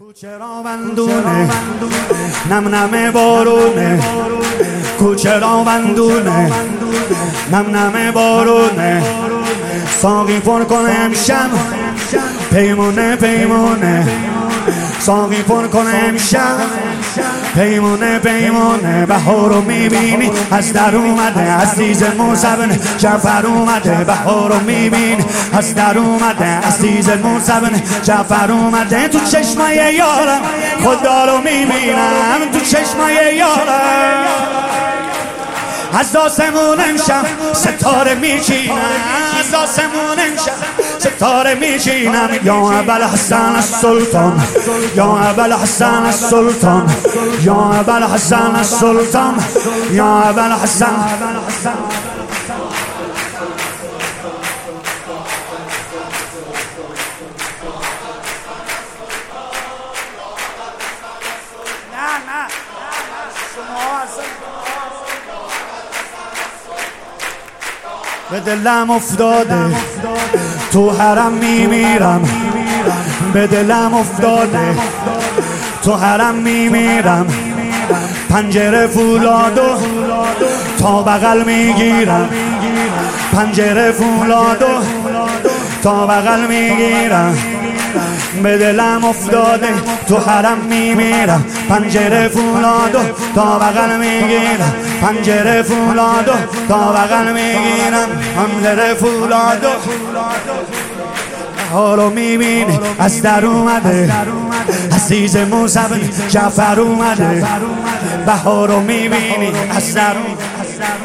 کوچه را بندونه نم نم بارونه، کوچه را بندونه نم نم بارونه، ساقی پر کن امشب پیمونه پیمونه، ساقی پر کن امشب پیمونه پیمونه. بهار رو میبینی از در اومده، عزیز موسبن جعفر اومده. بهار رو میبینی از در اومده، عزیز موسبن جعفر اومده. تو چشمای یارم خدا رو میبینم، تو چشمای یارم از آسمون امشب ستاره میچینم، از آسمون امشب ستاره میچینم. یا ابوالحسن السلطان، یا ابوالحسن السلطان، یا ابوالحسن السلطان، یا ابوالحسن. به دلم افتاده تو حرم میمیرم، به دلم افتاده تو حرم میمیرم. پنجره فولادو تا بغل میگیرم، پنجره فولادو تا بغل میگیرم. به دلم افتاده تو حرم میمیرم، پنجره فولادو تا بغل میگیرم، پنجره فولادو تا بغل میگیرم، پنجره فولادو. بهار رو میبینی از در اومده، عزیز موسبن جعفر اومده. بهار رو میبینی از در اومده.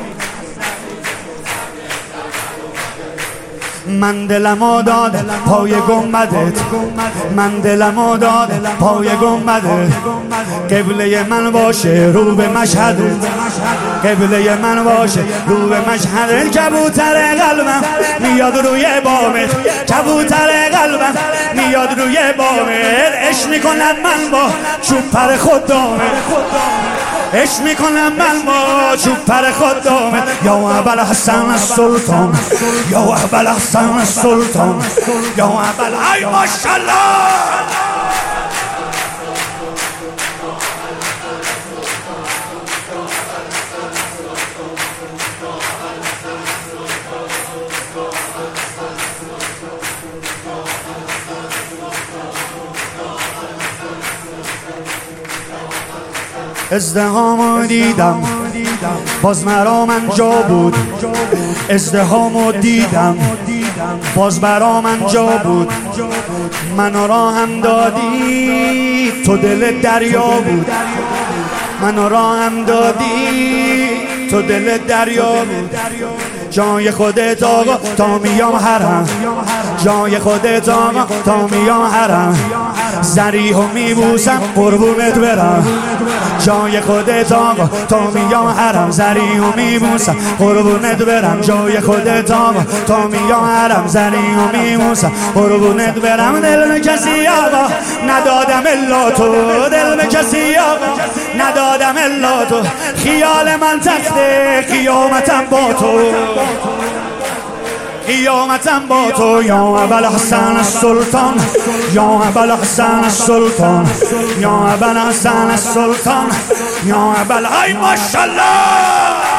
من دلمو داده پای گنبدت، من دلمو داده پای گنبدت. قبله من باشه رو به مشهدت، قبله من باشه رو به مشهدت. کبوتر قلبم میاد روی بامت، کبوتر قلبم میاد روی بامت. عشق میکنم من با چوب پر خدامت، عشق میکنم من با چوب پر خدامت. یا ابوالحسن السلطان، یا ابوالحسن السلطان، یا ابوالحسن. ای ماشاءالله ازدهامو دیدم باز مرا من جا بود، ازدهامو دیدم باز برا من جا بود. منو را هم دادی تو دل دریا بود، منو را هم دادی تو دل دریا بود. جای خودت آقا تا میام حرم، جای خودت آقا تا میام حرم. زریحو میبوسم قربونت برم، جای خودت آقا تا میام حرم. زریحو میبوسم قربونت برم، جای خودت آقا تا میام حرم. زریحو میبوسم قربونت برم. دل به کسی آقا ندادم الا تو، دل به کسی آقا ندادم الا تو. خیال من تخته قیامتم با تو، قیامتم با تو. یا ابوالحسن السلطان، یا ابوالحسن السلطان، یا ابوالحسن السلطان، یا ابوالحسن. ای ماشاءالله